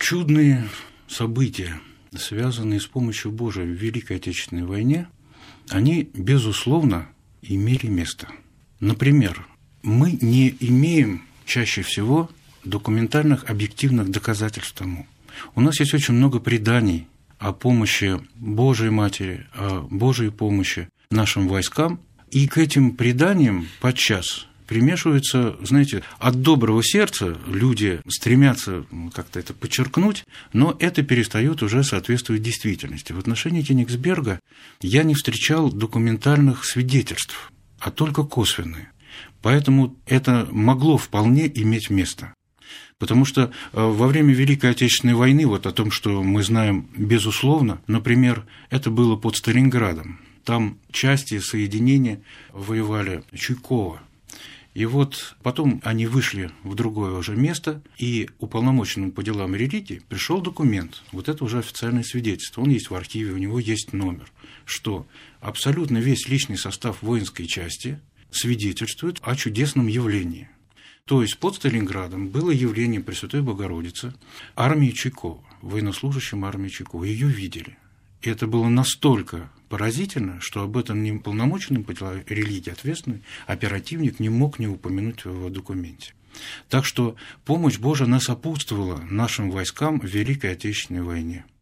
Чудные события, связанные с помощью Божией в Великой Отечественной войне, они, безусловно, имели место. Например, мы не имеем чаще всего документальных объективных доказательств тому. У нас есть очень много преданий о помощи Божией Матери, о Божьей помощи нашим войскам, и к этим преданиям подчас примешиваются, знаете, от доброго сердца люди стремятся как-то это подчеркнуть, но это перестает уже соответствовать действительности. В отношении Кёнигсберга я не встречал документальных свидетельств, а только косвенные. Поэтому это могло вполне иметь место. Потому что во время Великой Отечественной войны, вот о том, что мы знаем безусловно, например, это было под Сталинградом. Там части соединения воевали Чуйкова. И вот потом они вышли в другое уже место, и уполномоченному по делам религии пришел документ, вот это уже официальное свидетельство, он есть в архиве, у него есть номер, что абсолютно весь личный состав воинской части свидетельствует о чудесном явлении. То есть под Сталинградом было явление Пресвятой Богородицы, армии Чуйкова, военнослужащим армии Чуйкова, ее видели. И это было настолько поразительно, что об этом неуполномоченный по делам религии ответственный оперативник не мог не упомянуть в его документе. Так что помощь Божия сопутствовала нашим войскам в Великой Отечественной войне.